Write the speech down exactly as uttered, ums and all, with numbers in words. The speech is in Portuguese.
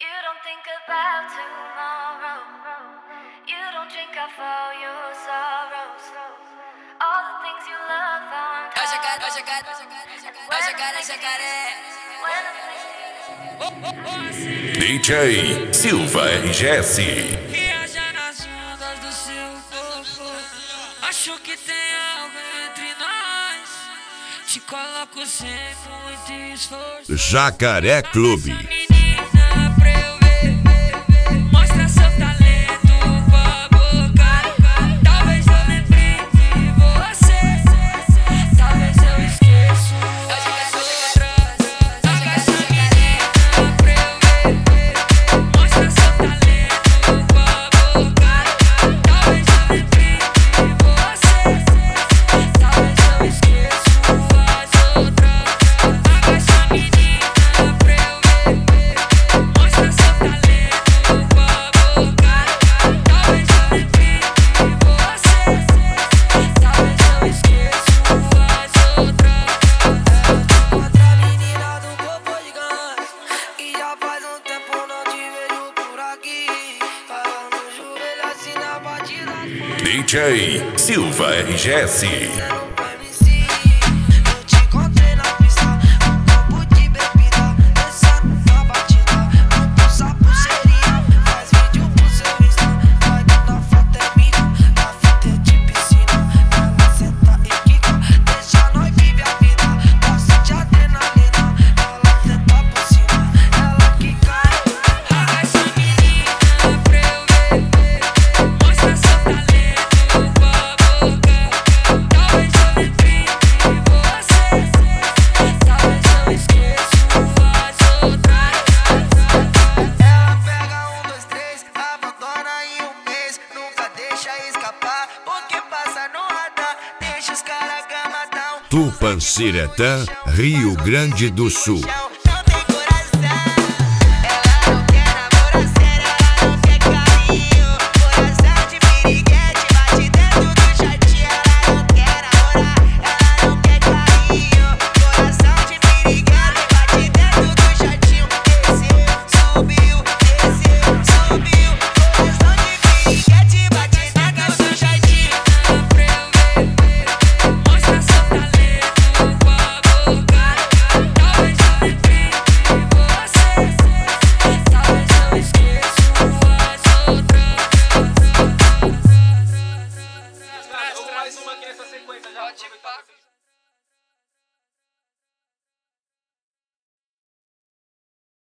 You don't think about tomorrow. You don't drink off all your sorrows. All the things you love are Ó jacaré, ó jacaré, ó jacaré, jacaré. D J Silva R G S. Viaja nas ondas do seu corpo. Acho que tem algo entre nós. Te coloco sem muito esforço. Jacaré Clube. Menina, pra eu ver, mostra seu talento com a boca. Talvez eu lembre de você. Talvez eu esqueça as outras. Essa menina, pra eu ver, mostra seu talento com a boca. Talvez eu lembre de você. Talvez eu esqueça as outras. Essa menina, pra eu ver, mostra seu talento com a boca. Talvez eu lembre de você. Talvez eu esqueça as outras. Outra menina do corpo gigante, que já faz um tempo não te vejo por aqui. Fala no joelho assim na batida forte. D J Silva R G S. No M C, eu te encontrei na pista, um copo de bebida, dançando na batida. Quanto sapo seria, faz vídeo pro seu Insta. Vai que na foto é minha, na fita é de piscina. Ela senta e quica, deixa nós vive a vida. Gosta de adrenalina, ela senta por cima, ela quica. Essa menina, pra eu ver, mostra seu talento com a boca. Talvez eu lembre de você. Talvez eu esqueça as outras. Ela pega um, dois, três, abandona em um mês. Nunca deixa escapar, porque passa no radar. Deixa os caras gamadão. Tupanciretã, Rio Grande do Sul.